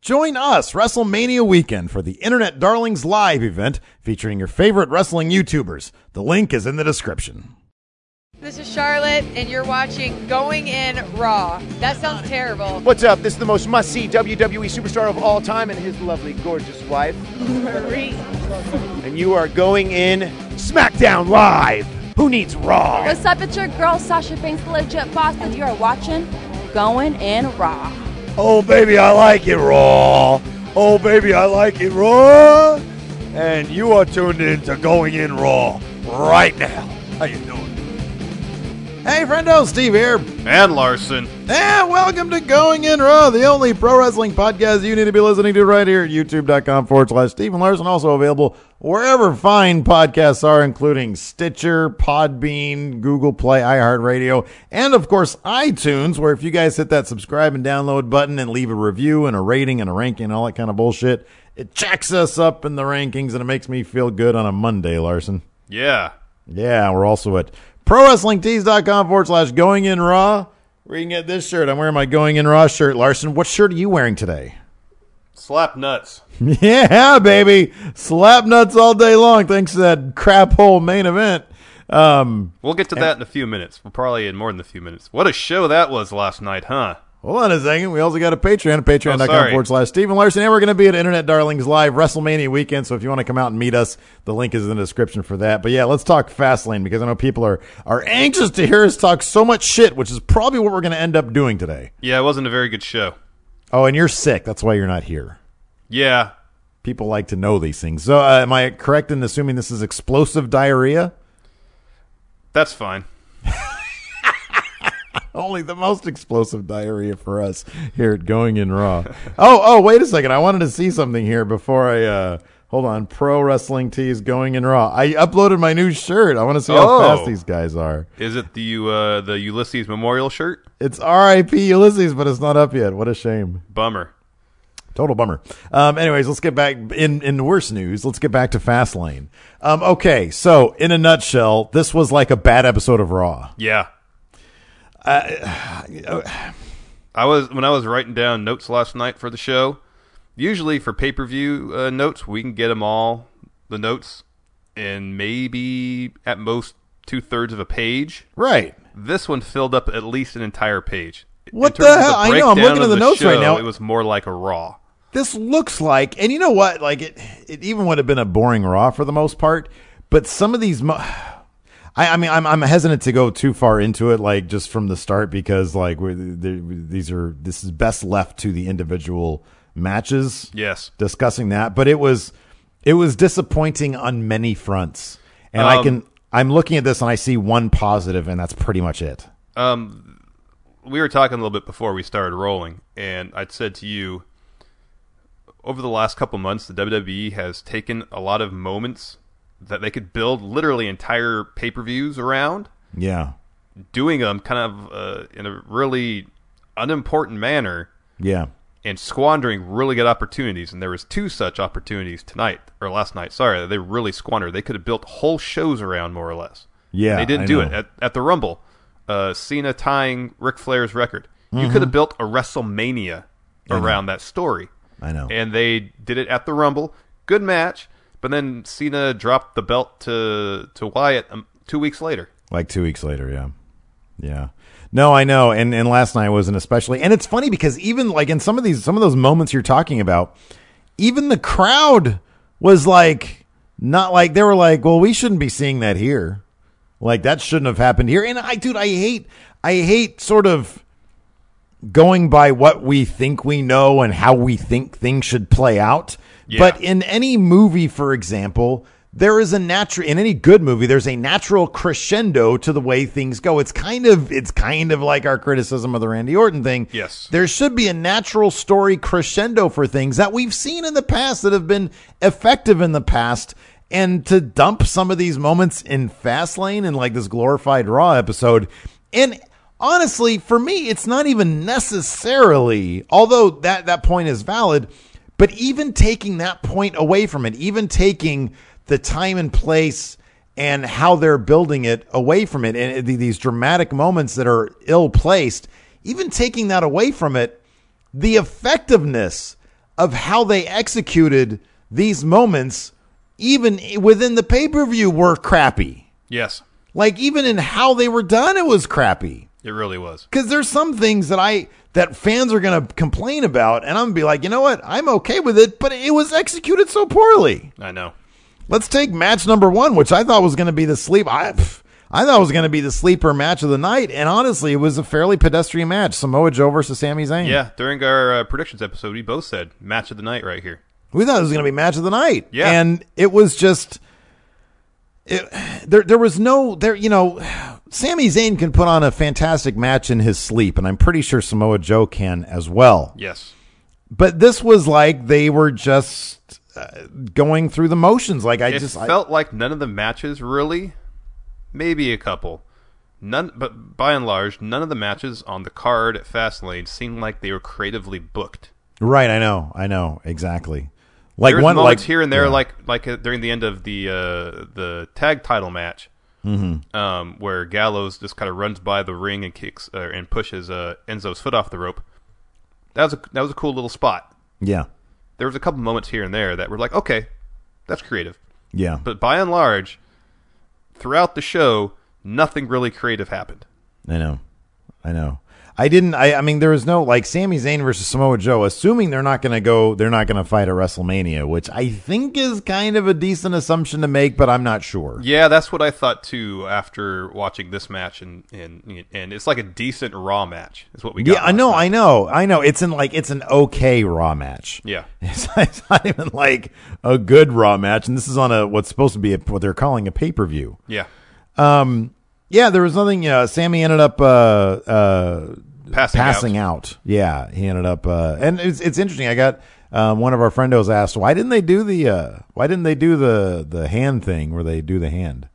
Join us WrestleMania weekend for the Internet Darlings Live event featuring your favorite wrestling YouTubers. The link is in the description. This is Charlotte, and you're watching Going In Raw. That sounds terrible. What's up? This is the most must-see WWE superstar of all time and his lovely, gorgeous wife, Marie. and you are going in SmackDown Live. Who needs Raw? What's up? It's your girl, Sasha Banks, the legit boss, and you are watching Going In Raw. Oh, baby, I like it Raw. Oh, baby, I like it Raw. And you are tuned in to Going In Raw right now. How you doing? Hey, friendo, Steve here. And Larson. And welcome to Going In Raw, the only pro wrestling podcast you need to be listening to right here at youtube.com/Stephen Larson. Also available wherever fine podcasts are, including Stitcher, Podbean, Google Play, iHeartRadio, and of course iTunes, where if you guys hit that subscribe and download button and leave a review and a rating and a ranking and all that kind of bullshit, it jacks us up in the rankings and it makes me feel good on a Monday, Larson. Yeah. Yeah, we're also at ProWrestlingTees.com/Going In Raw, where you can get this shirt. I'm wearing my Going In Raw shirt. Larson, what shirt are you wearing today? Slap nuts. Yeah, baby. Slap nuts all day long, thanks to that crap hole main event. We'll get to that in a few minutes. We'll probably in more than a few minutes. What a show that was last night, huh? Hold on a second. We also got a Patreon, patreon.com/Stephen Larson. And we're going to be at Internet Darlings Live WrestleMania weekend. So if you want to come out and meet us, the link is in the description for that. But yeah, let's talk Fastlane because I know people are anxious to hear us talk so much shit, which is probably what we're going to end up doing today. Yeah, it wasn't a very good show. Oh, and you're sick. That's why you're not here. Yeah. People like to know these things. So am I correct in assuming this is explosive diarrhea? That's fine. Only the most explosive diarrhea for us here at Going In Raw. Oh, wait a second. I wanted to see something here before I, hold on. Pro Wrestling Tees Going In Raw. I uploaded my new shirt. I want to see how fast these guys are. Is it the Ulysses Memorial shirt? It's R.I.P. Ulysses, but it's not up yet. What a shame. Bummer. Total bummer. Anyways, let's get back in worse news. Let's get back to Fastlane. Okay. So in a nutshell, this was like a bad episode of Raw. Yeah. When I was writing down notes last night for the show, usually for pay-per-view notes, we can get them all, the notes, in maybe at most 2/3 of a page. Right. This one filled up at least an entire page. What the hell? I know. I'm looking at the notes right now. It was more like a Raw. This looks like, and you know what? Like it even would have been a boring Raw for the most part. But some of these, I mean, I'm hesitant to go too far into it, like just from the start, because like this is best left to the individual matches. Yes, discussing that, but it was disappointing on many fronts, and I'm looking at this and I see one positive, and that's pretty much it. We were talking a little bit before we started rolling, and I'd said to you, over the last couple months, the WWE has taken a lot of moments that they could build literally entire pay-per-views around. Yeah. Doing them kind of in a really unimportant manner. Yeah. And squandering really good opportunities. And there was 2 such opportunities last night. Sorry, they really squandered. They could have built whole shows around, more or less. Yeah. And they didn't do it. At the Rumble, Cena tying Ric Flair's record. You could have built a WrestleMania around that story. I know. And they did it at the Rumble. Good match. But then Cena dropped the belt to Wyatt 2 weeks later. Like 2 weeks later, yeah. Yeah. No, I know. And last night wasn't especially. And it's funny because even like in some of those moments you're talking about, even the crowd was like, not like, they were like, well, we shouldn't be seeing that here. Like that shouldn't have happened here. And I hate sort of going by what we think we know and how we think things should play out. Yeah. But in any movie, for example, there is in any good movie, there's a natural crescendo to the way things go. It's kind of like our criticism of the Randy Orton thing. Yes. There should be a natural story crescendo for things that we've seen in the past that have been effective in the past. And to dump some of these moments in Fastlane and like this glorified Raw episode. And honestly, for me, it's not even necessarily, although that point is valid, but even taking that point away from it, even taking the time and place and how they're building it away from it, and these dramatic moments that are ill-placed, even taking that away from it, the effectiveness of how they executed these moments, even within the pay-per-view, were crappy. Yes. Like, even in how they were done, it was crappy. It really was. Because there's some things that fans are going to complain about, and I'm going to be like, you know what? I'm okay with it, but it was executed so poorly. I know. Let's take match number 1, which I thought was going to be the sleep. I thought it was going to be the sleeper match of the night, and honestly, it was a fairly pedestrian match. Samoa Joe versus Sami Zayn. Yeah, during our predictions episode, we both said match of the night right here. We thought it was going to be match of the night. Yeah. And it was just... There was no... Sami Zayn can put on a fantastic match in his sleep, and I'm pretty sure Samoa Joe can as well. Yes. But this was like they were just going through the motions. Like it felt like none of the matches really, maybe a couple, but by and large, none of the matches on the card at Fastlane seemed like they were creatively booked. Right, I know exactly. Like there was one moments like here and there, yeah. like during the end of the tag title match, where Gallows just kind of runs by the ring and kicks and pushes Enzo's foot off the rope. That was a cool little spot. Yeah. There was a couple moments here and there that were like, okay, that's creative. Yeah. But by and large, throughout the show, nothing really creative happened. I know. I mean, there was no, like, Sami Zayn versus Samoa Joe, assuming they're not going to fight at WrestleMania, which I think is kind of a decent assumption to make, but I'm not sure. Yeah, that's what I thought too after watching this match, and it's like a decent Raw match is what we got. Yeah, I know. It's an okay Raw match. Yeah. It's not even like a good Raw match, and this is on what's supposed to be what they're calling a pay-per-view. Yeah. Yeah, there was nothing. Sammy ended up passing out. Yeah, he ended up, and it's interesting. I got one of our friendos asked, why didn't they do the hand thing where they do the hand,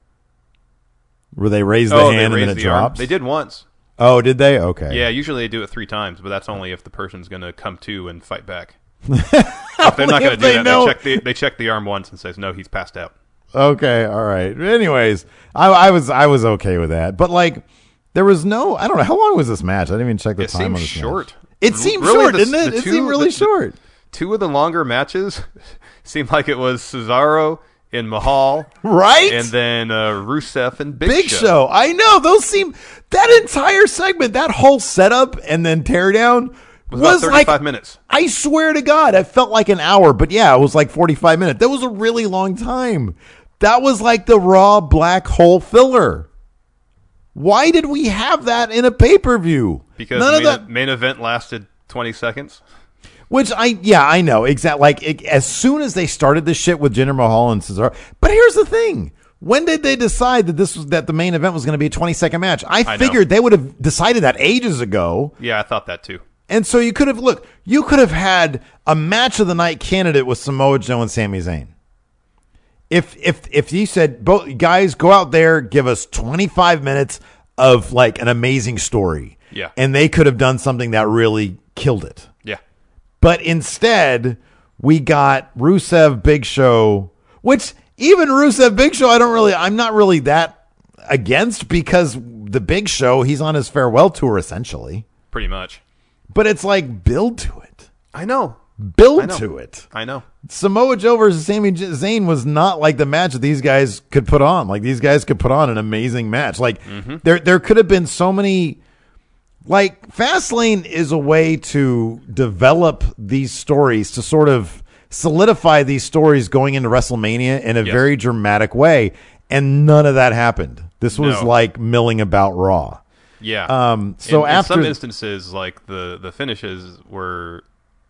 where they raise the hand and then it drops? They did once. Oh, did they? Okay. Yeah, usually they do it 3 times, but that's only if the person's going to come to and fight back. If they're not going to do that, they check the arm once and says, no, he's passed out. Okay, all right. Anyways, I was okay with that, but like there was no. I don't know how long was this match. I didn't even check the time on this short. Match. It seemed really short, didn't it? It seemed really short. 2 of the longer matches seemed like it was Cesaro and Mahal, right? And then Rusev and Big Show. I know that entire segment, that whole setup and then teardown. Was 35 minutes. I swear to God, it felt like an hour, but yeah, it was like 45 minutes. That was a really long time. That was like the Raw black hole filler. Why did we have that in a pay-per-view? Because main event lasted 20 seconds. Which I know exactly. Like as soon as they started this shit with Jinder Mahal and Cesaro. But here's the thing: when did they decide that the main event was going to be a 20-second match? I figured they would have decided that ages ago. Yeah, I thought that too. And so you could have had a match of the night candidate with Samoa Joe and Sami Zayn. If you said, both guys, go out there, give us 25 minutes of like an amazing story. Yeah. And they could have done something that really killed it. Yeah. But instead, we got Rusev Big Show, which even Rusev Big Show, I'm not really that against, because the Big Show, he's on his farewell tour essentially. Pretty much. But it's like, build to it. I know. Build to it. I know. Samoa Joe versus Sami Zayn was not like the match that these guys could put on. Like, these guys could put on an amazing match. Like, there could have been so many. Like, Fastlane is a way to develop these stories, to sort of solidify these stories going into WrestleMania in a very dramatic way. And none of that happened. This was like milling about Raw. Yeah. So in after some instances, like the finishes were,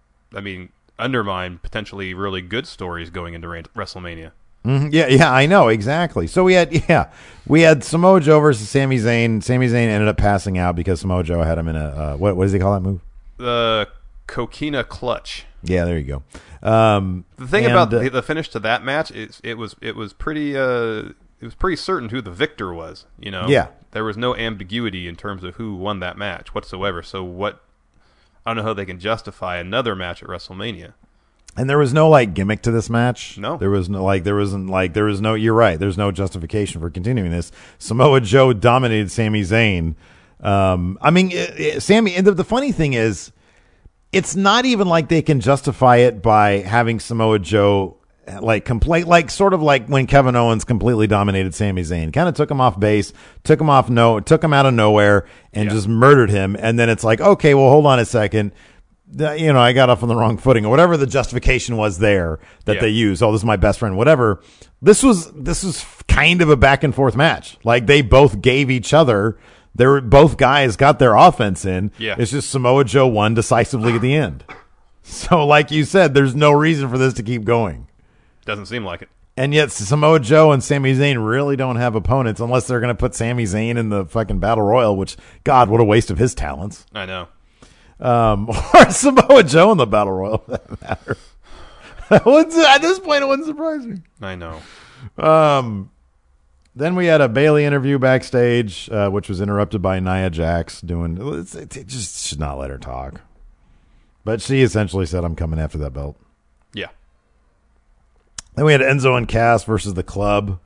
undermine potentially really good stories going into WrestleMania. Yeah, I know exactly. So we had Samoa Joe versus Sami Zayn. Sami Zayn ended up passing out because Samoa Joe had him in a what does he call that move? The Coquina Clutch. Yeah, there you go. The thing about the finish to that match is it was pretty certain who the victor was. Yeah. There was no ambiguity in terms of who won that match whatsoever. So I don't know how they can justify another match at WrestleMania. And there was no like gimmick to this match. No. There was no you're right. There's no justification for continuing this. Samoa Joe dominated Sami Zayn. Sammy, and the funny thing is, it's not even like they can justify it by having Samoa Joe sort of like when Kevin Owens completely dominated Sami Zayn, kind of took him off base, took him out of nowhere and just murdered him. And then it's like, okay, well, hold on a second. I got off on the wrong footing or whatever the justification was there that they used. Oh, this is my best friend, whatever. This was kind of a back and forth match. Like they both gave each other. Both guys got their offense in. Yeah. It's just Samoa Joe won decisively at the end. So like you said, there's no reason for this to keep going. Doesn't seem like it. And yet Samoa Joe and Sami Zayn really don't have opponents unless they're going to put Sami Zayn in the fucking Battle Royal, which, God, what a waste of his talents. I know. Or Samoa Joe in the Battle Royal, for that matter. At this point, it wouldn't surprise me. I know. Then we had a Bayley interview backstage, which was interrupted by Nia Jax it just should not let her talk. But she essentially said, I'm coming after that belt. Yeah. Then we had Enzo and Cass versus the Club.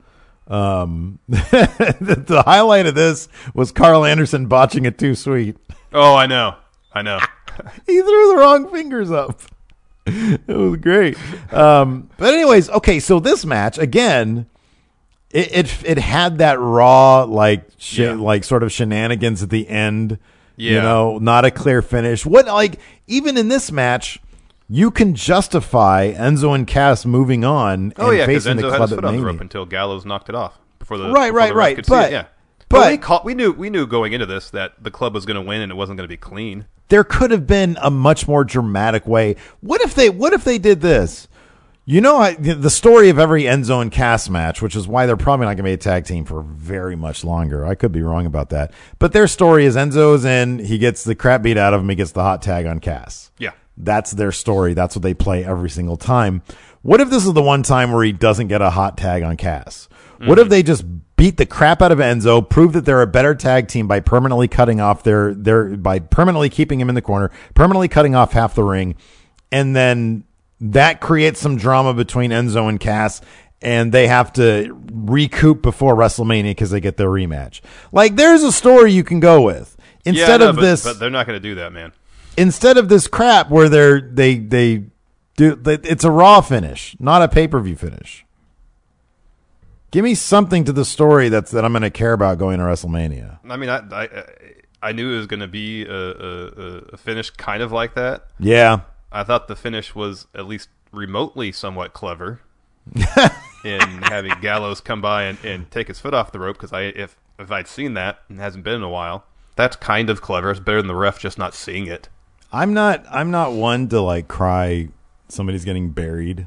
The highlight of this was Carl Anderson botching it too sweet. Oh, I know. He threw the wrong fingers up. It was great. But anyways, okay, so this match, again, it had that raw, like sort of shenanigans at the end. Yeah. Not a clear finish. Even in this match, you can justify Enzo and Cass moving on and facing the Enzo Club had his at foot on the Mania. rope until Gallows knocked it off before the Right. ref could see But- it. Yeah. but- we knew going into this that the Club was going to win and it wasn't going to be clean. There could have been a much more dramatic way. What if they did this? The story of every Enzo and Cass match, which is why they're probably not going to be a tag team for very much longer. I could be wrong about that. But their story is Enzo's in, he gets the crap beat out of him, he gets the hot tag on Cass. Yeah. That's their story. That's what they play every single time. What if this is the one time where he doesn't get a hot tag on Cass? What if they just beat the crap out of Enzo, prove that they're a better tag team by permanently cutting off by permanently keeping him in the corner, permanently cutting off half the ring, and then that creates some drama between Enzo and Cass, and they have to recoup before WrestleMania because they get their rematch. Like, there's a story you can go with instead of this. But they're not going to do that, man. Instead of this crap where they do, it's a Raw finish, not a pay-per-view finish. Give me something to the story that I'm going to care about going to WrestleMania. I mean, I knew it was going to be a finish kind of like that. Yeah. I thought the finish was at least remotely somewhat clever in having Gallows come by and take his foot off the rope, because if I'd seen that, and it hasn't been in a while, that's kind of clever. It's better than the ref just not seeing it. I'm not one to like somebody's getting buried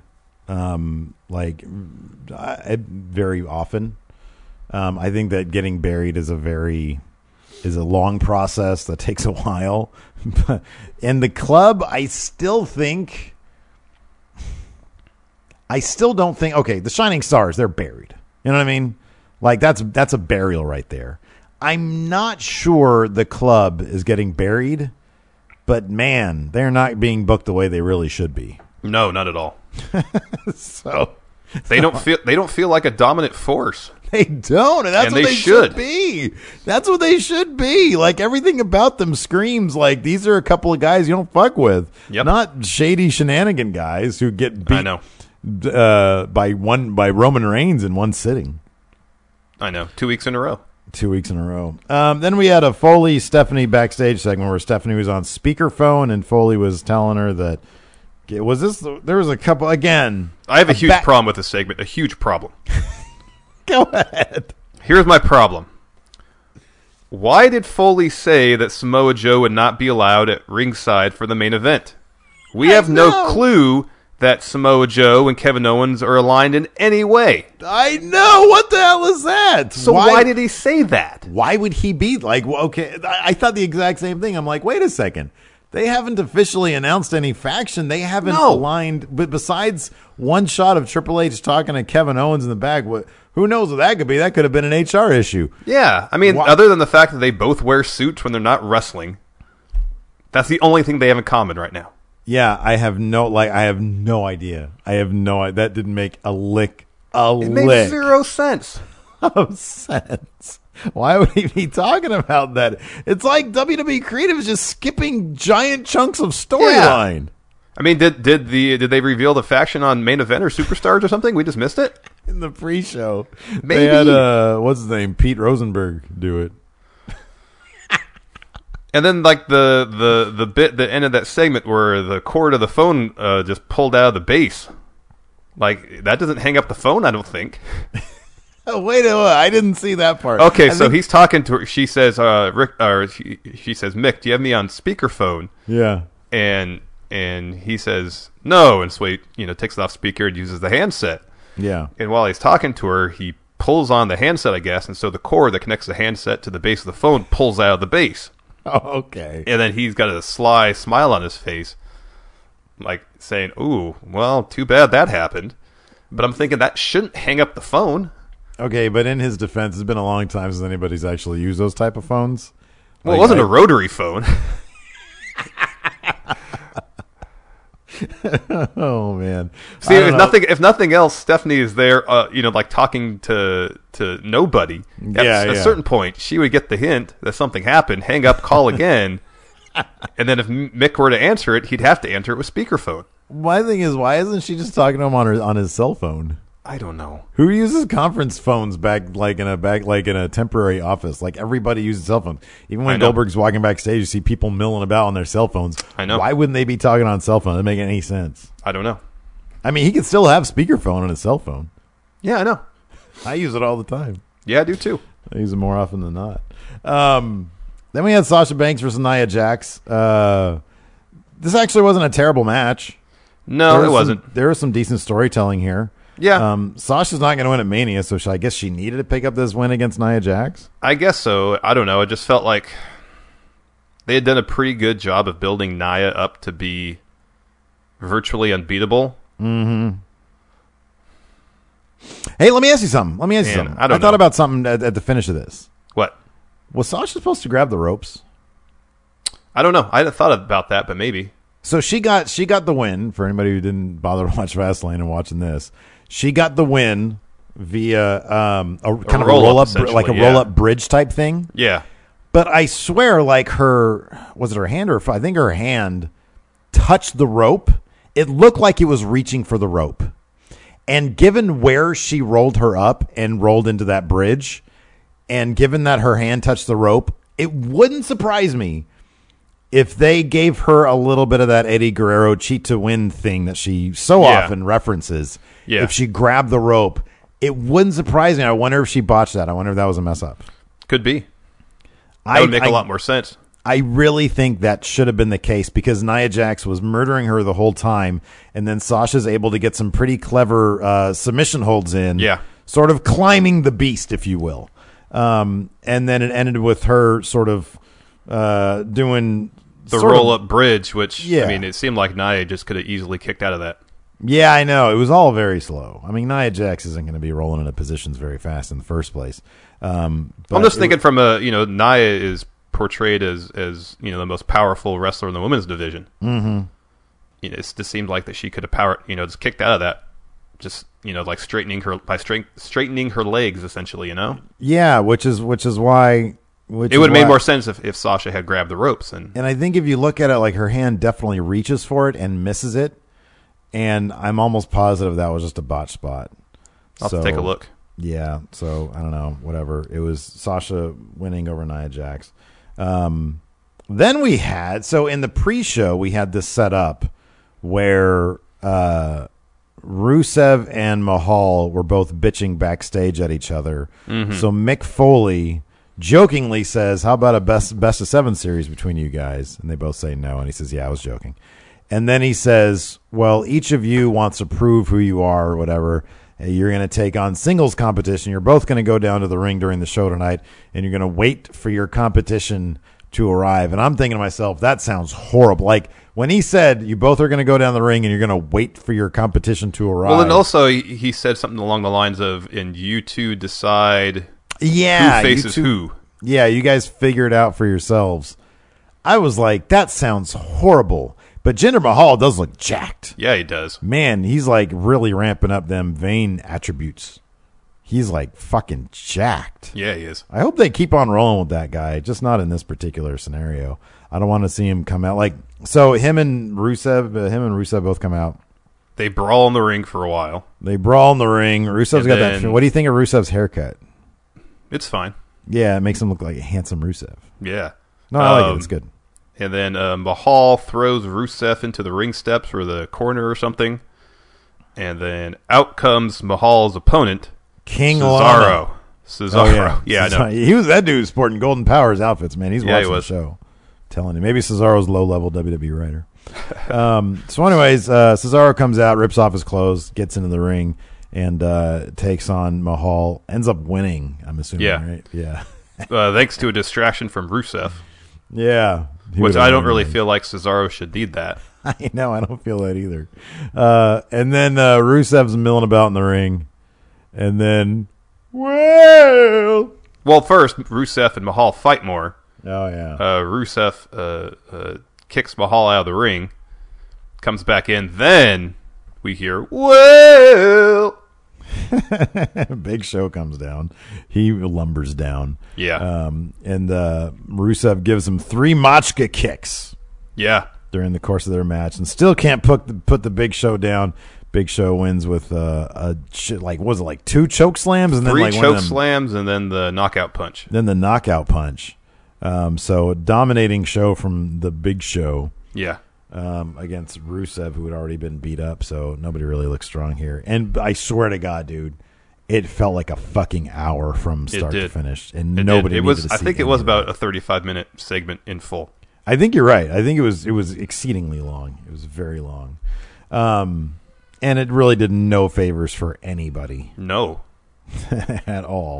very often. I think that getting buried is a long process that takes a while. In the Club, I still don't think, okay, the Shining Stars, they're buried. You know what I mean? Like that's a burial right there. I'm not sure the Club is getting buried, but man, they're not being booked the way they really should be. No, not at all. So they don't feel like a dominant force. They don't, and that's what they should be. That's what they should be. Like, everything about them screams like these are a couple of guys you don't fuck with. Yep. Not shady shenanigan guys who get beat I know. By Roman Reigns in one sitting. I know. 2 weeks in a row. 2 weeks in a row. Then we had a Foley Stephanie backstage segment where Stephanie was on speakerphone and Foley was telling her that there was a couple again. I have a huge problem with this segment. A huge problem. Go ahead. Here's my problem. Why did Foley say that Samoa Joe would not be allowed at ringside for the main event? We have no clue that Samoa Joe and Kevin Owens are aligned in any way. I know. What the hell is that? So why did he say that? Why would he be like, well, okay, I thought the exact same thing. I'm like, wait a second. They haven't officially announced any faction. They haven't aligned. But besides one shot of Triple H talking to Kevin Owens in the back, who knows what that could be? That could have been an HR issue. Yeah. I mean, other than the fact that they both wear suits when they're not wrestling, that's the only thing they have in common right now. Yeah, I have no idea. That didn't make a lick It makes zero sense. of sense. Why would he be talking about that? It's like WWE Creative is just skipping giant chunks of storyline. I mean, did they reveal the faction on Main Event or Superstars or something? We just missed it? In the pre-show. Maybe. They had, what's his name? Pete Rosenberg do it. And then, like, the bit that ended that segment where the cord of the phone just pulled out of the base. Like, that doesn't hang up the phone, I don't think. Oh, wait a minute. I didn't see that part. Okay, so he's talking to her. She says, Rick, or she says, Mick, do you have me on speakerphone? Yeah. And he says, no. And so he, takes it off speaker and uses the handset. Yeah. And while he's talking to her, he pulls on the handset, I guess. And so the cord that connects the handset to the base of the phone pulls out of the base. Oh, okay. And then he's got a sly smile on his face, like saying, ooh, well, too bad that happened. But I'm thinking that shouldn't hang up the phone. Okay, but in his defense, it's been a long time since anybody's actually used those type of phones. Well, it wasn't a rotary phone. Oh, man. See, if nothing else, Stephanie is there, like talking to nobody. At a certain point, she would get the hint that something happened, hang up, call again, and then if Mick were to answer it, he'd have to answer it with speakerphone. My thing is, why isn't she just talking to him on his cell phone? I don't know. Who uses conference phones in a temporary office? Like, everybody uses cell phones. Even when Goldberg's walking backstage, you see people milling about on their cell phones. I know. Why wouldn't they be talking on cell phone? It doesn't make any sense. I don't know. I mean, he could still have speakerphone on his cell phone. Yeah, I know. I use it all the time. Yeah, I do too. I use it more often than not. Then we had Sasha Banks versus Nia Jax. This actually wasn't a terrible match. No, it wasn't. There was some decent storytelling here. Yeah. Sasha's not going to win at Mania, so I guess she needed to pick up this win against Nia Jax? I guess so. I don't know. It just felt like they had done a pretty good job of building Nia up to be virtually unbeatable. Mm-hmm. Hey, let me ask you something. I thought about something at the finish of this. What? Was Sasha supposed to grab the ropes? I don't know. I hadn't thought about that, but maybe. So she got the win. For anybody who didn't bother to watch Fastlane and watching this, she got the win via a roll up bridge type thing. Yeah. But I swear, like was it her hand or I think her hand touched the rope. It looked like it was reaching for the rope. And given where she rolled her up and rolled into that bridge, and given that her hand touched the rope, it wouldn't surprise me if they gave her a little bit of that Eddie Guerrero cheat to win thing that she so often references. Yeah. If she grabbed the rope, it wouldn't surprise me. I wonder if she botched that. I wonder if that was a mess up. Could be. That would make a lot more sense. I really think that should have been the case because Nia Jax was murdering her the whole time, and then Sasha's able to get some pretty clever submission holds in. Yeah. Sort of climbing the beast, if you will. And then it ended with her sort of doing the roll-up bridge, which, I mean, it seemed like Nia just could have easily kicked out of that. Yeah, I know. It was all very slow. I mean, Nia Jax isn't going to be rolling into positions very fast in the first place. I'm just thinking from Nia is portrayed as the most powerful wrestler in the women's division. Mm-hmm. It just seemed like that she could have just kicked out of that. Just, like straightening her legs, essentially, Yeah, which is why... It would have made more sense if Sasha had grabbed the ropes. And I think if you look at it, like her hand definitely reaches for it and misses it. And I'm almost positive that was just a botch spot. I'll have to take a look. Yeah, so I don't know, whatever. It was Sasha winning over Nia Jax. Then we had, so in the pre-show, we had this set up where Rusev and Mahal were both bitching backstage at each other. Mm-hmm. So Mick Foley jokingly says, how about a best of 7 series between you guys? And they both say no, and he says, yeah, I was joking. And then he says, well, each of you wants to prove who you are or whatever. You're going to take on singles competition. You're both going to go down to the ring during the show tonight, and you're going to wait for your competition to arrive. And I'm thinking to myself, that sounds horrible. Like, when he said you both are going to go down the ring and you're going to wait for your competition to arrive. Well, and also he said something along the lines of, and you two decide who faces who. Yeah, you guys figure it out for yourselves. I was like, that sounds horrible. But Jinder Mahal does look jacked. Yeah, he does. Man, he's like really ramping up them vein attributes. He's like fucking jacked. Yeah, he is. I hope they keep on rolling with that guy, just not in this particular scenario. I don't want to see him come out so him and Rusev both come out. They brawl in the ring for a while. They brawl in the ring. Rusev's got that. then- What do you think of Rusev's haircut? It's fine. Yeah, it makes him look like a handsome Rusev. Yeah. No, I like it. It's good. And then Mahal throws Rusev into the ring steps or the corner or something. And then out comes Mahal's opponent, King Lana. Cesaro. Yeah, I know. That dude was sporting Golden Powers outfits, man. He's Yeah, he watching the was. show. Telling you. Maybe Cesaro's low-level WWE writer. So anyways, Cesaro comes out, rips off his clothes, gets into the ring, and takes on Mahal. Ends up winning, I'm assuming, Yeah. right? Yeah. Thanks to a distraction from Rusev, Yeah. He which would've I don't won really anyway. feel like Cesaro should need that. I know, I don't feel that either. And then Rusev's milling about in the ring. And then, well... Well, first, Rusev and Mahal fight more. Oh, yeah. Rusev kicks Mahal out of the ring, comes back in. Then we hear, well... Big Show comes down. He lumbers down. Yeah. And Rusev gives him 3 Machka kicks Yeah. during the course of their match, and still can't put the Big Show down. Big Show wins with was it like 2 choke slams and 3 then like one choke of them, slams and then the knockout punch. then the knockout punch. So a dominating show from the Big Show Yeah. against Rusev, who had already been beat up. So nobody really looks strong here. And I swear to God, dude, it felt like a fucking hour from start to did. finish, and It nobody. did. It needed was. to I see think it any was of about that. a 35-minute segment in full. I think you're right. I think it was exceedingly long. It was very long, and it really did no favors for anybody No. at all.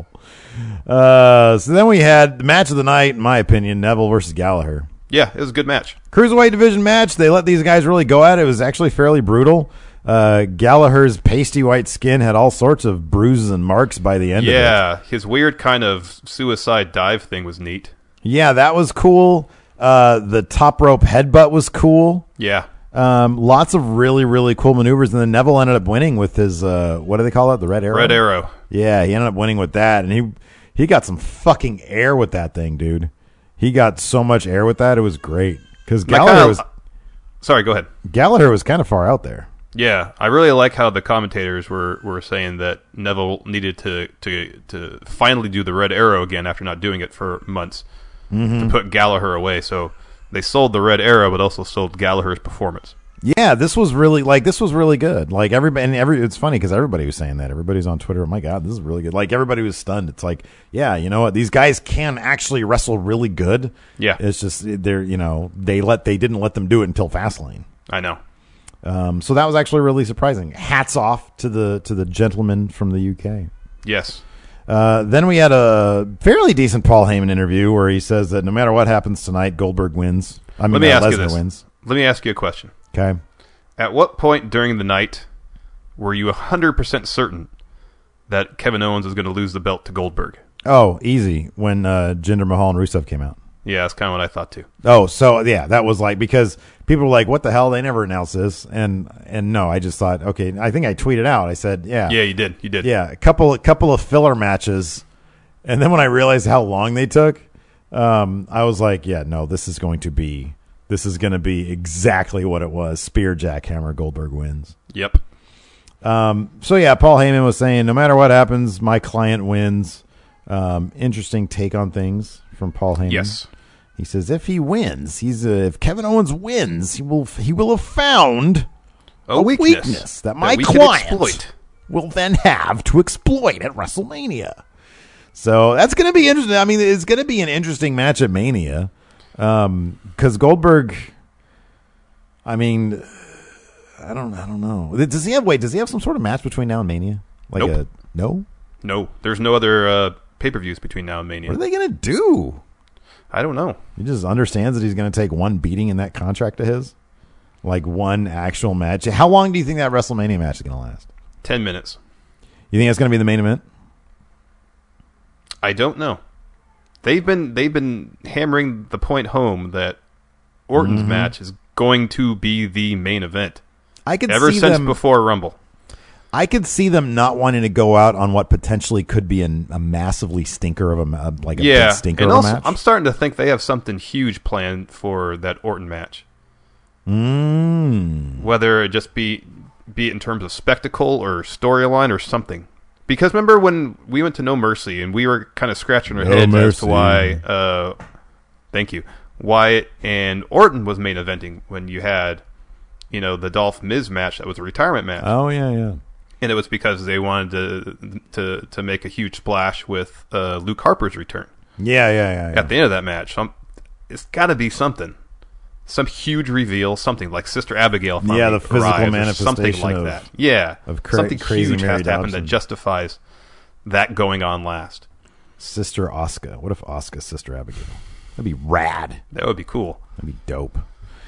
So then we had the match of the night, in my opinion, Neville versus Gallagher. Yeah, it was a good match. Cruiserweight division match. They let these guys really go at it. It was actually fairly brutal. Gallagher's pasty white skin had all sorts of bruises and marks by the end of it. Yeah, his weird kind of suicide dive thing was neat. Yeah, that was cool. The top rope headbutt was cool. Yeah. Lots of really, really cool maneuvers. And then Neville ended up winning with his, what do they call it? The Red Arrow? Red Arrow. Yeah, he ended up winning with that. And he got some fucking air with that thing, dude. He got so much air with that. It was great. Because Sorry, go ahead. Gallagher was kind of far out there. Yeah, I really like how the commentators were saying that Neville needed to finally do the Red Arrow again after not doing it for months to put Gallagher away. So they sold the Red Arrow, but also sold Gallagher's performance. Yeah, this was really good. Like it's funny because everybody was saying that. Everybody's on Twitter. Oh my God, this is really good. Like everybody was stunned. It's like, yeah, you know what? These guys can actually wrestle really good. Yeah. It's just they didn't let them do it until Fastlane. I know. So that was actually really surprising. Hats off to the gentleman from the UK. Yes. Then we had a fairly decent Paul Heyman interview where he says that no matter what happens tonight, Goldberg wins. Let me ask you Lesnar this. wins. Let me ask you a question. Okay. At what point during the night were you 100% certain that Kevin Owens was going to lose the belt to Goldberg? Oh, easy. When Jinder Mahal and Rusev came out. Yeah, that's kind of what I thought too. Oh, so yeah, that was like, because people were like, what the hell? They never announced this. And no, I just thought, okay, I think I tweeted out. I said, yeah. Yeah, you did. You did. Yeah, a couple of filler matches. And then when I realized how long they took, I was like, yeah, no, this is going to be exactly what it was. Spear, jackhammer, Goldberg wins. Yep. So yeah, Paul Heyman was saying, no matter what happens, my client wins. Interesting take on things from Paul Heyman. Yes. He says if he wins, if Kevin Owens wins, he will have found a weakness that my we can client exploit. will then have to exploit at WrestleMania. So that's going to be interesting. I mean, it's going to be an interesting match at Mania. Because Goldberg, I mean, I don't know. Does he have some sort of match between now and Mania? Nope. No? No, there's no other pay-per-views between now and Mania. What are they going to do? I don't know. He just understands that he's going to take one beating in that contract of his? Like one actual match? How long do you think that WrestleMania match is going to last? 10 minutes. You think it's going to be the main event? I don't know. They've been hammering the point home that Orton's match is going to be the main event I could ever see since them, before Rumble. I could see them not wanting to go out on what potentially could be a massively stinker of a big stinker and of also, a match. I'm starting to think they have something huge planned for that Orton match. Whether it just be it in terms of spectacle or storyline or something. Because remember when we went to No Mercy and we were kind of scratching our heads as to why, thank you, Wyatt and Orton was main eventing when you had, the Dolph Miz match that was a retirement match. Oh yeah. And it was because they wanted to make a huge splash with Luke Harper's return. Yeah. At the end of that match, it's got to be something. Some huge reveal, something like Sister Abigail. The physical manifestation something like that. Yeah, of something crazy huge Mary has to happen Dobson. that justifies that going on last. Sister Asuka. What if Asuka's Sister Abigail? That'd be rad. That would be cool. That'd be dope.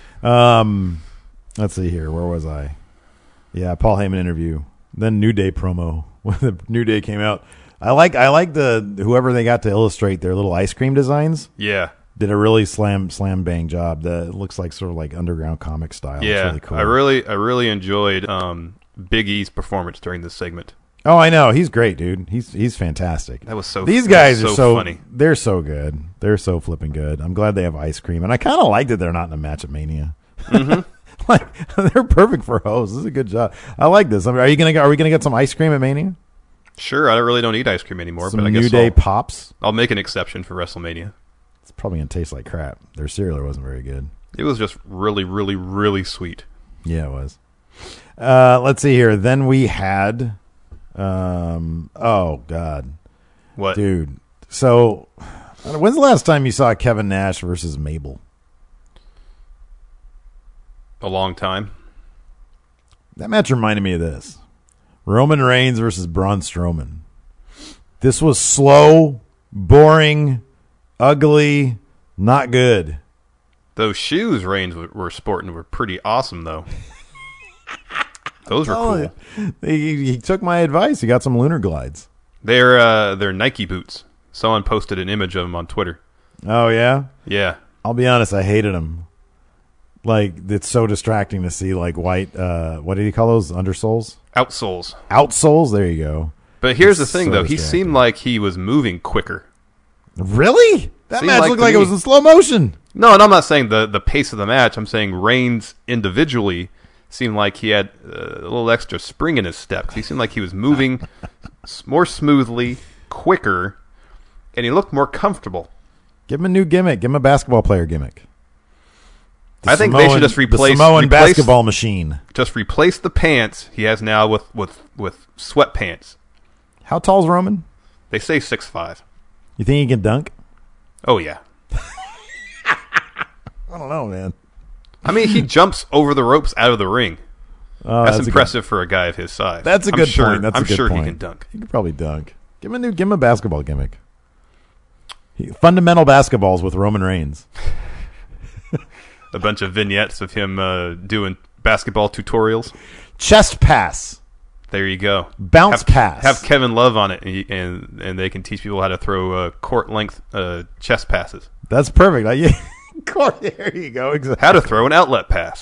Let's see here. Where was I? Yeah, Paul Heyman interview. Then New Day promo when the New Day came out. I like the whoever they got to illustrate their little ice cream designs. Yeah. Did a really slam bang job. That looks like sort of like underground comic style. Yeah, it's really cool. I really enjoyed Big E's performance during this segment. Oh, I know. He's great, dude. He's fantastic. That was so. These guys are so funny. They're so good. They're so flipping good. I'm glad they have ice cream, and I kind of like that they're not in a match at Mania. Mm-hmm. Like they're perfect for hosts. This is a good job. I like this. I mean, are we gonna get some ice cream at Mania? Sure, I really don't eat ice cream anymore, Some but I New guess Day pops. I'll make an exception for WrestleMania. It's probably gonna taste like crap. Their cereal wasn't very good. It was just really, really, really sweet. Yeah, it was. Let's see here. Then we had, oh God, What, dude? So, when's the last time you saw Kevin Nash versus Mabel? A long time. That match reminded me of this: Roman Reigns versus Braun Strowman. This was slow, boring, ugly, not good. Those shoes Reigns were sporting were pretty awesome, though. Those were cool. He took my advice. He got some lunar glides. They're Nike boots. Someone posted an image of them on Twitter. Oh yeah. Yeah. I'll be honest. I hated them. Like, it's so distracting to see like white. What did he call those undersoles? Outsoles. Outsoles. There you go. But here's It's the thing, so though. He distracting. seemed like he was moving quicker. Really? That Seemed match like looked to like it me. was in slow motion. No, and I'm not saying the pace of the match. I'm saying Reigns individually seemed like he had a little extra spring in his step. 'Cause he seemed like he was moving more smoothly, quicker, and he looked more comfortable. Give him a new gimmick. Give him a basketball player gimmick. I think they should just the replace Samoan basketball machine. Just replace the pants he has now with sweatpants. How tall's Roman? They say 6'5". You think he can dunk? Oh yeah. I don't know, man. I mean, he jumps over the ropes out of the ring. Oh, That's a good- impressive for a guy of his size. That's a I'm good sure, point. That's I'm a good sure point. he can dunk. He could probably dunk. Give him a basketball gimmick. Fundamental basketballs with Roman Reigns. A bunch of vignettes of him doing basketball tutorials. Chest pass. There you go. Bounce pass. Have Kevin Love on it, and they can teach people how to throw court length chest passes. That's perfect. There you go. Exactly. How to throw an outlet pass.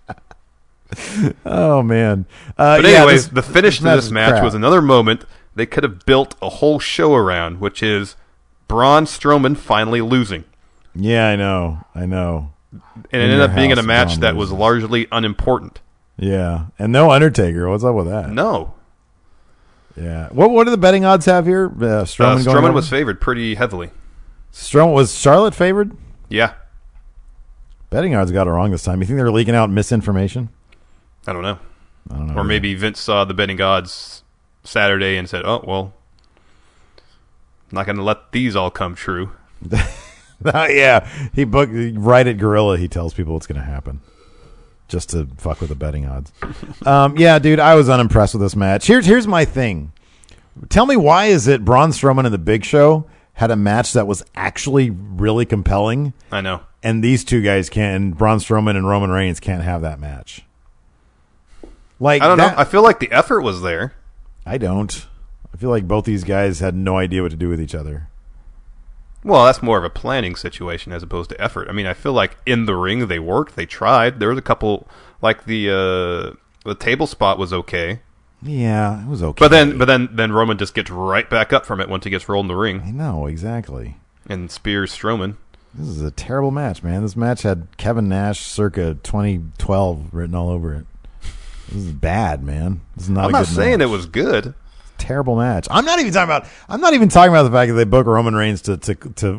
Oh man. But yeah, anyways, the finish to this is match crap. was another moment they could have built a whole show around, which is Braun Strowman finally losing. Yeah, I know. And it In ended your up being in a house, match Braun that was loses. largely unimportant. Yeah, and no Undertaker. What's up with that? No. Yeah. What do the betting odds have here? Strowman, going Strowman over? was favored pretty heavily. Strowman was Charlotte favored. Yeah. Betting odds got it wrong this time. You think they're leaking out misinformation? I don't know. I don't know. Or maybe Vince saw the betting odds Saturday and said, oh, well, I'm not going to let these all come true. Yeah, he booked right at Gorilla. He tells people what's going to happen, just to fuck with the betting odds. Yeah, dude, I was unimpressed with this match. Here's my thing. Tell me, why is it Braun Strowman and the Big Show had a match that was actually really compelling, I know. and these two guys Braun Strowman and Roman Reigns can't have that match? Like, I don't know. I feel like the effort was there. I don't. I feel like both these guys had no idea what to do with each other. Well, that's more of a planning situation as opposed to effort. I mean, I feel like in the ring they worked, they tried. There was a couple, like the table spot was okay. Yeah, it was okay. But then Roman just gets right back up from it once he gets rolled in the ring I know, exactly. and spears Strowman. This is a terrible match, man. This match had Kevin Nash circa 2012 written all over it. This is bad, man. This is not I'm a not good saying match. it was good. Terrible match. I'm not even talking about the fact that they book Roman Reigns to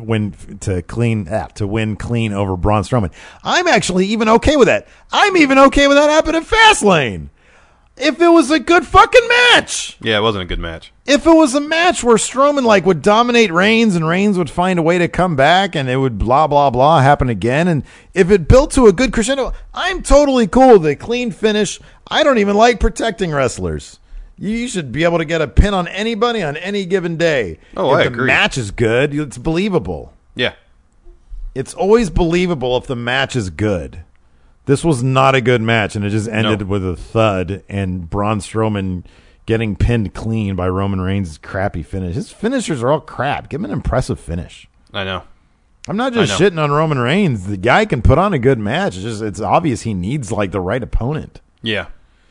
win clean over Braun Strowman. I'm actually even okay with that. I'm even okay with that happening at Fastlane. If it was a good fucking match. Yeah, it wasn't a good match. If it was a match where Strowman would dominate Reigns and Reigns would find a way to come back and it would blah blah blah happen again, and if it built to a good crescendo, I'm totally cool with a clean finish. I don't even like protecting wrestlers. You should be able to get a pin on anybody on any given day. Oh, if I the agree. match is good, it's believable. Yeah. It's always believable if the match is good. This was not a good match, and it just ended with a thud and Braun Strowman getting pinned clean by Roman Reigns' crappy finish. His finishers are all crap. Give him an impressive finish. I know. I'm not just shitting on Roman Reigns. The guy can put on a good match. It's obvious he needs the right opponent. Yeah.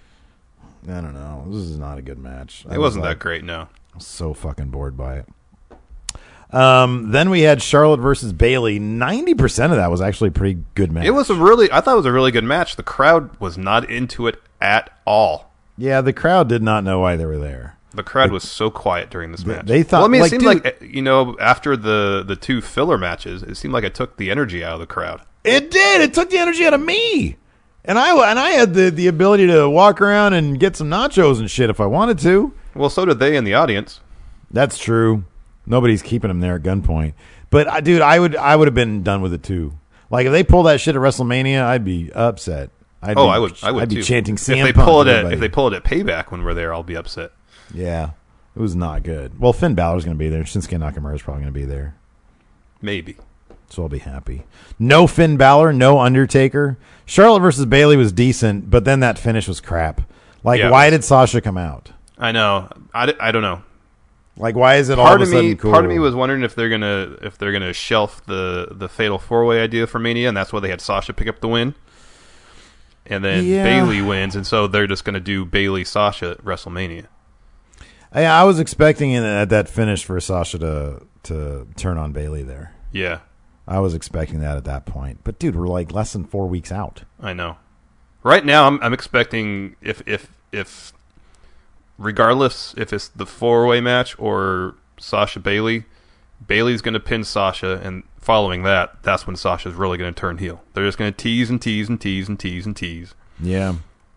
I don't know. This is not a good match. It wasn't that great, no. I was so fucking bored by it. Then we had Charlotte versus Bayley. 90% of that was actually a pretty good match. I thought it was a really good match. The crowd was not into it at all. Yeah, the crowd did not know why they were there. The crowd was so quiet during this match. They thought, well, I mean, it seemed dude, after the two filler matches, it seemed like it took the energy out of the crowd. It did. It took the energy out of me. And I had the ability to walk around and get some nachos and shit if I wanted to. Well, so did they in the audience. That's true. Nobody's keeping them there at gunpoint. But dude, I would have been done with it too. If they pull that shit at WrestleMania, I'd be upset. I would I'd be too. chanting CM if they Punk pull to it everybody. if they pull it at Payback when we're there, I'll be upset. Yeah, it was not good. Well, Finn Balor's going to be there. Shinsuke Nakamura's probably going to be there. Maybe. So I'll be happy. No Finn Balor, no Undertaker. Charlotte versus Bayley was decent, but then that finish was crap. Why did Sasha come out? I know. I don't know. Why is it all of a sudden cool? Part of me was wondering if they're gonna shelf the Fatal 4-Way idea for Mania, and that's why they had Sasha pick up the win, and then Bayley wins, and so they're just gonna do Bayley Sasha at WrestleMania. I was expecting at that finish for Sasha to turn on Bayley there. Yeah, I was expecting that at that point. But dude, we're less than 4 weeks out. I know. Right now, I'm expecting if regardless if it's the 4-way match or Sasha Bayley, Bayley's going to pin Sasha, and following that, that's when Sasha's really going to turn heel. They're just going to tease and tease and tease and tease and tease. Yeah.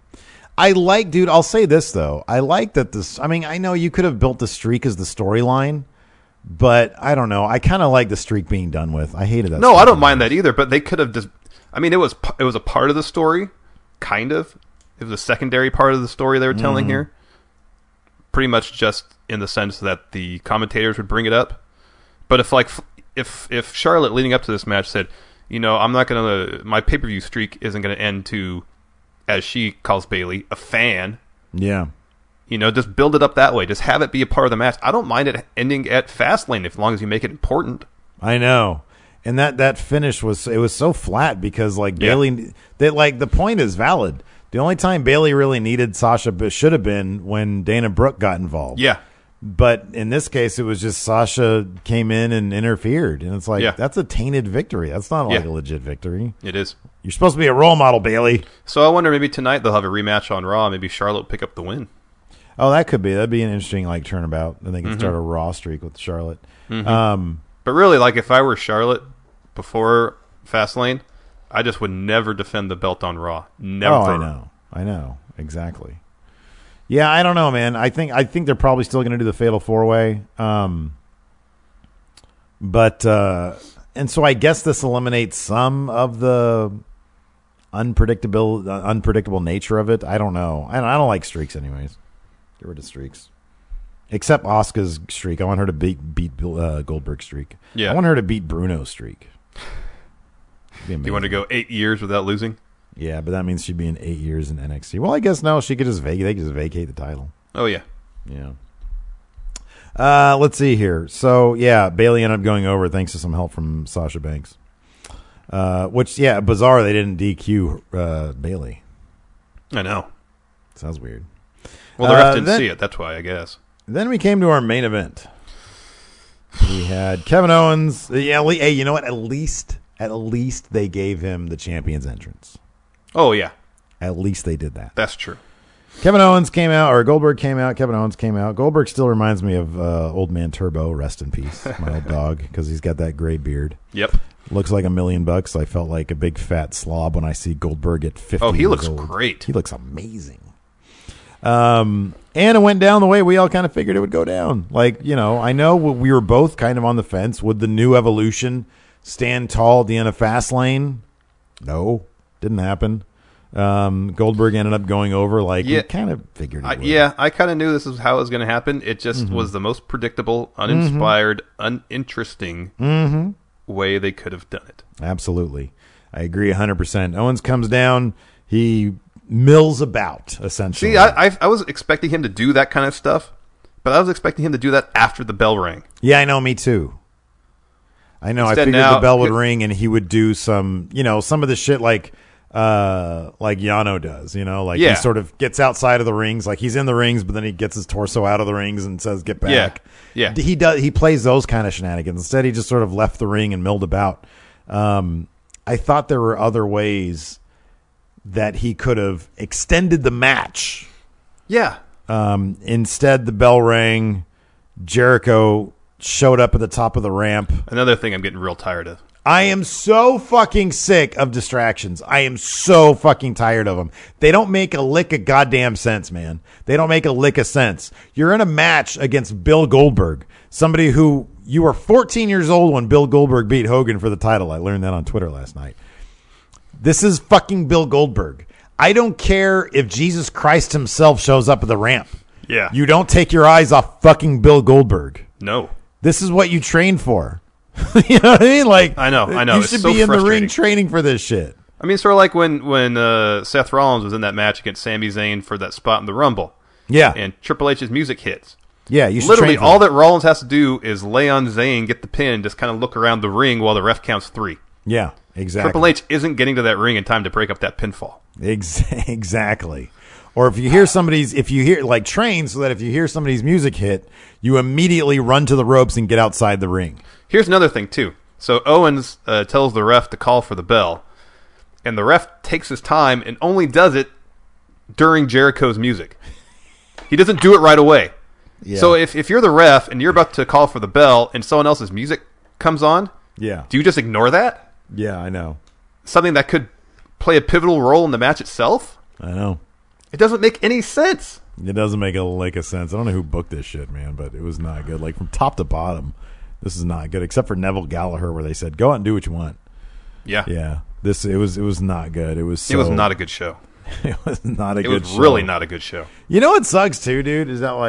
Dude, I'll say this, though. I like that I know you could have built the streak as the storyline, but I don't know. I kind of like the streak being done with. I hated that. No, I don't mind that either, but they could have just... I mean, it was a part of the story, kind of. It was a secondary part of the story they were telling here. Pretty much just in the sense that the commentators would bring it up. But if Charlotte leading up to this match said, I'm not going to... My pay-per-view streak isn't going to end to, as she calls Bayley, a fan. Yeah. Just build it up that way. Just have it be a part of the match. I don't mind it ending at Fastlane as long as you make it important. I know. And that finish was so flat because Bayley, the point is valid. The only time Bayley really needed Sasha should have been when Dana Brooke got involved. Yeah. But in this case, it was just Sasha came in and interfered. And it's that's a tainted victory. That's not a legit victory. It is. You're supposed to be a role model, Bayley. So I wonder maybe tonight they'll have a rematch on Raw. Maybe Charlotte will pick up the win. Oh, that could be. That'd be an interesting turnabout. And they can start a Raw streak with Charlotte. Mm-hmm. But really, if I were Charlotte before Fastlane, I just would never defend the belt on Raw. Never. Oh, I know. Exactly. Yeah, I don't know, man. I think they're probably still going to do the Fatal 4-Way. But so I guess this eliminates some of the unpredictable nature of it. I don't know. I don't like streaks anyways. Get rid of streaks. Except Asuka's streak. I want her to beat Goldberg's streak. Yeah. I want her to beat Bruno's streak. Do you want to go 8 years without losing? Yeah, but that means she'd be in 8 years in NXT. Well, I guess no. She could just they could just vacate the title. Oh yeah. Yeah. Let's see here. So yeah, Bayley ended up going over thanks to some help from Sasha Banks. Which bizarre they didn't DQ Bayley. I know. Sounds weird. Well, the ref didn't see it. That's why, I guess. Then we came to our main event. We had Kevin Owens. Yeah, hey, you know what? At least they gave him the champion's entrance. Oh, yeah. At least they did that. That's true. Kevin Owens came out, or Goldberg came out. Kevin Owens came out. Goldberg still reminds me of Old Man Turbo, rest in peace, my old dog, because he's got that gray beard. Yep. Looks like $1 million. I felt like a big fat slob when I see Goldberg at 50. Oh, he looks old. great. He looks amazing. And it went down the way we all kind of figured it would go down. Like, you know, I know we were both kind of on the fence. Would the new Evolution stand tall at the end of Fastlane? No, didn't happen. Goldberg ended up going over. Like, we kind of figured it would. Yeah, I kind of knew this is how it was going to happen. It just was the most predictable, uninspired, uninteresting way they could have done it. Absolutely. I agree 100%. Owens comes down. He mills about, essentially. See, I was expecting him to do that kind of stuff, but I was expecting him to do that after the bell rang. Yeah, I know, me too. I know. Instead I figured now, the bell would ring and he would do some, you know, some of the shit like Yano does, you know, like he sort of gets outside of the rings, like he's in the rings, but then he gets his torso out of the rings and says, "Get back." Yeah. He plays those kind of shenanigans. Instead, he just sort of left the ring and milled about. I thought there were other ways that he could have extended the match. Yeah. Instead, the bell rang. Jericho showed up at the top of the ramp. Another thing I'm getting real tired of. I am so fucking sick of distractions. I am so fucking tired of them. They don't make a lick of goddamn sense, man. They don't make a lick of sense. You're in a match against Bill Goldberg, somebody who you were 14 years old when Bill Goldberg beat Hogan for the title. I learned that on Twitter last night. This is fucking Bill Goldberg. I don't care if Jesus Christ himself shows up at the ramp. Yeah. You don't take your eyes off fucking Bill Goldberg. No. This is what you train for. You know what I mean? Like, I know. You It's should so be in the ring frustrating. training for this shit. I mean, sort of like when Seth Rollins was in that match against Sami Zayn for that spot in the Rumble. Yeah. And Triple H's music hits. Yeah, you should Literally, train for all that Rollins has to do is lay on Zayn, get the pin, just kind of look around the ring while the ref counts 3. Yeah, exactly. Triple H isn't getting to that ring in time to break up that pinfall. Exactly. Or if you hear train so that if you hear somebody's music hit, you immediately run to the ropes and get outside the ring. Here's another thing, too. So Owens tells the ref to call for the bell, and the ref takes his time and only does it during Jericho's music. He doesn't do it right away. Yeah. So if you're the ref and you're about to call for the bell and someone else's music comes on, Yeah. do you just ignore that? Yeah, I know. Something that could play a pivotal role in the match itself? I know. It doesn't make any sense. It doesn't make a lick of sense. I don't know who booked this shit, man, but it was not good. Like, from top to bottom, this is not good, except for Neville Gallagher, where they said, go out and do what you want. Yeah. Yeah. It was not good. It was not a good show. It was not a good show. It was really not a good show. You know what sucks too, dude, is that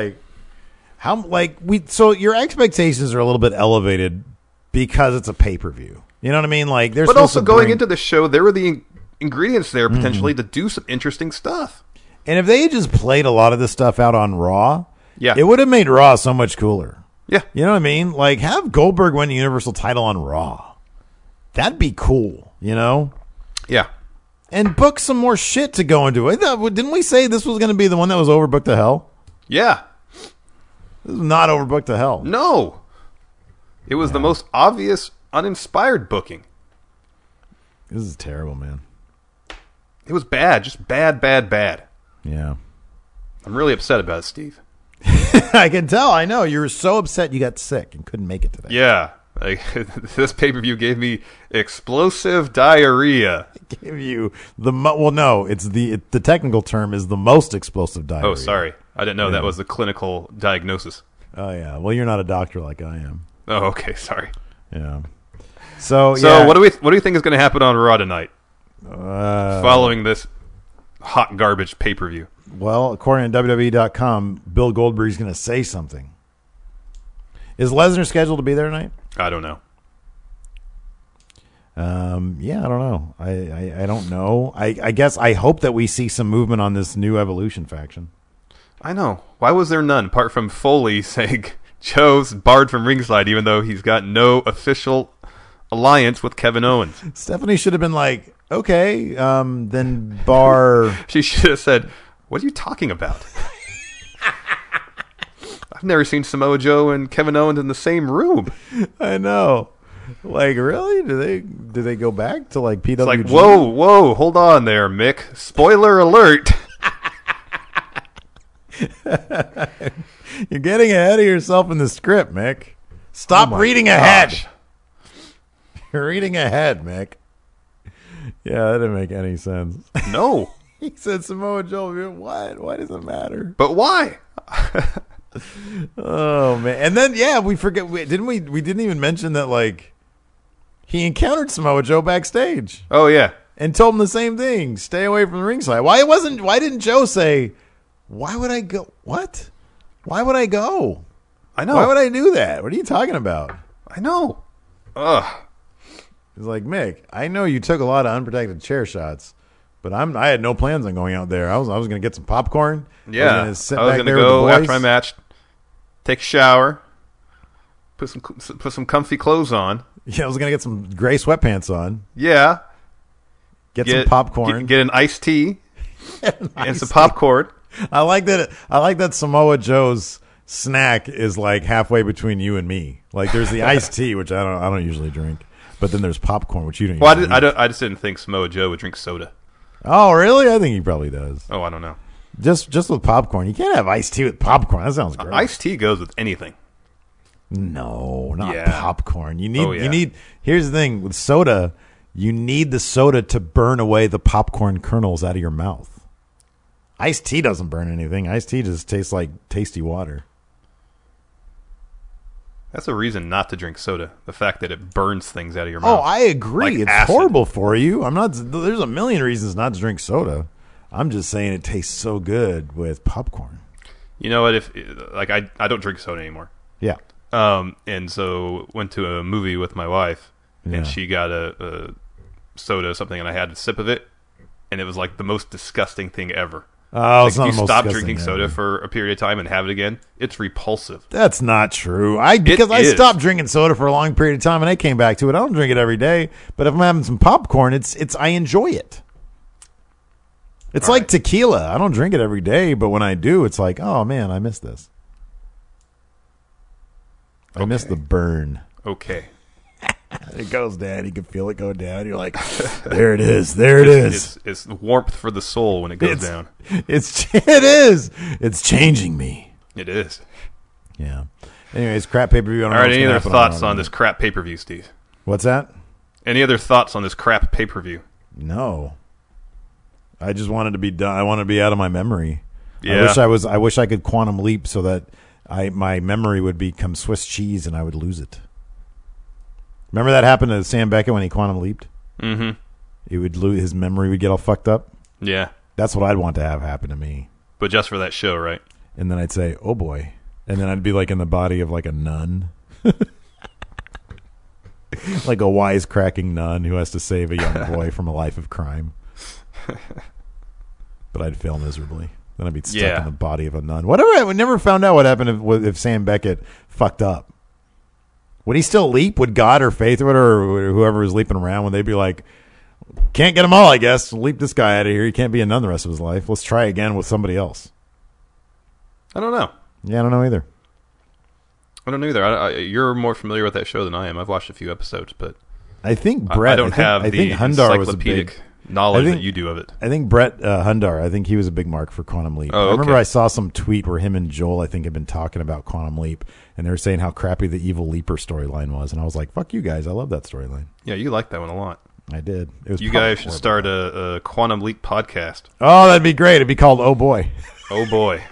so your expectations are a little bit elevated because it's a pay-per-view. You know what I mean? Like, there's but also going into the show, there were the ingredients there potentially to do some interesting stuff. And if they had just played a lot of this stuff out on Raw, Yeah. it would have made Raw so much cooler. Yeah. You know what I mean? Like, have Goldberg win the Universal title on Raw. That'd be cool, you know? Yeah. And book some more shit to go into it. Didn't we say this was going to be the one that was overbooked to hell? Yeah. This is not overbooked to hell. No. It was the most obvious, uninspired booking. This is terrible, man. It was bad. Just bad, bad, bad. Yeah. I'm really upset about it, Steve. I can tell. I know. You were so upset you got sick and couldn't make it today. Yeah. This pay-per-view gave me explosive diarrhea. Give you the technical term is the most explosive diarrhea. Oh, sorry. I didn't know that was the clinical diagnosis. Oh, yeah. Well, you're not a doctor like I am. Oh, okay. Sorry. Yeah. So what do you think is going to happen on Raw tonight? Following this hot garbage pay-per-view. Well, according to WWE.com, Bill Goldberg's going to say something. Is Lesnar scheduled to be there tonight? I don't know. Yeah, I don't know. I don't know. I guess I hope that we see some movement on this new Evolution faction. I know. Why was there none, apart from Foley saying Joe's barred from ringside, even though he's got no official alliance with Kevin Owens? Stephanie should have been like, okay, then bar... She should have said, what are you talking about? I've never seen Samoa Joe and Kevin Owens in the same room. I know. Like, really? Do they go back to like PWG? It's like, whoa, hold on there, Mick. Spoiler alert. You're getting ahead of yourself in the script, Mick. Stop reading ahead. You're reading ahead, Mick. Yeah, that didn't make any sense. No. He said Samoa Joe. What? Why does it matter? But why? Oh man! And then we forget. We didn't even mention that like he encountered Samoa Joe backstage Oh, yeah. and told him the same thing: stay away from the ringside. Why didn't Joe say, "Why would I go? What? Why would I go? I know. Why would I do that? What are you talking about?" I know. Ugh. He's like, Mick, I know you took a lot of unprotected chair shots, but I had no plans on going out there. I was going to get some popcorn. Yeah. I was going to go after my match, take a shower, put some comfy clothes on. Yeah, I was going to get some gray sweatpants on. Yeah. Get some popcorn. Get an iced tea and some popcorn. I like that Samoa Joe's snack is like halfway between you and me. Like there's the iced tea, which I don't usually drink, but then there's popcorn, which you don't. Well, I just didn't think Samoa Joe would drink soda. Oh, really? I think he probably does. Oh, I don't know. Just with popcorn, you can't have iced tea with popcorn. That sounds gross. Iced tea goes with anything. No, not Yeah. popcorn. You yeah. need. Here's the thing with soda. You need the soda to burn away the popcorn kernels out of your mouth. Iced tea doesn't burn anything. Iced tea just tastes like tasty water. That's a reason not to drink soda. The fact that it burns things out of your mouth. Oh, I agree. Like It's acid. horrible for you. I'm not. There's a million reasons not to drink soda. I'm just saying it tastes so good with popcorn. You know what? I don't drink soda anymore. Yeah. And so went to a movie with my wife, Yeah. and she got a soda or something, and I had a sip of it, and it was like the most disgusting thing ever. Oh, it's Like not you the most stop disgusting drinking soda ever. for a period of time and have it again, it's repulsive. That's not true. Because I is. stopped drinking soda for a long period of time and I came back to it. I don't drink it every day, but if I'm having some popcorn, it's I enjoy it. It's All like right. tequila. I don't drink it every day, but when I do, it's like, oh man, I miss this. I miss the burn. Okay. It goes down. You can feel it go down. You're like, there it is. There it is. It's warmth for the soul when it goes down. It is. It's changing me. It is. Yeah. Anyways, crap pay-per-view. All right, any other thoughts on this crap pay-per-view, Steve? What's that? Any other thoughts on this crap pay-per-view? No. I just wanted to be done. I want to be out of my memory. Yeah. I wish I could quantum leap so that my memory would become Swiss cheese and I would lose it. Remember that happened to Sam Beckett when he quantum leaped? Mm-hmm. He would lose, his memory would get all fucked up. Yeah. That's what I'd want to have happen to me. But just for that show, right? And then I'd say, "Oh boy," and then I'd be like in the body of like a nun, like a wisecracking nun who has to save a young boy from a life of crime. But I'd fail miserably. Then I'd be stuck in the body of a nun. Whatever. We never found out what happened if Sam Beckett fucked up. Would he still leap? Would God or Faith or whatever, or whoever was leaping around, would they be like, can't get them all, I guess. Leap this guy out of here. He can't be a nun the rest of his life. Let's try again with somebody else. I don't know. Yeah, I don't know either. I don't know either. You're more familiar with that show than I am. I've watched a few episodes, but I think Brett. I think Hundar was a big encyclopedic knowledge that you do of it. I think Brett Hundar. I think he was a big mark for Quantum Leap. Oh, I remember okay. I saw some tweet where him and Joel, I think, had been talking about Quantum Leap, and they were saying how crappy the Evil Leaper storyline was, and I was like, "Fuck you guys! I love that storyline." Yeah, you like that one a lot. I did. It was. You probably guys should horrible. start a Quantum Leap podcast. Oh, that'd be great. It'd be called Oh Boy. Oh boy.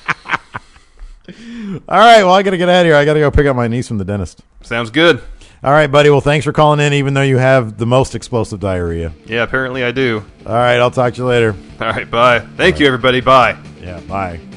All right. Well, I got to get out of here. I got to go pick up my niece from the dentist. Sounds good. All right, buddy. Well, thanks for calling in, even though you have the most explosive diarrhea. Yeah, apparently I do. All right. I'll talk to you later. All right, bye. Thank you, everybody. Bye. Yeah. Bye.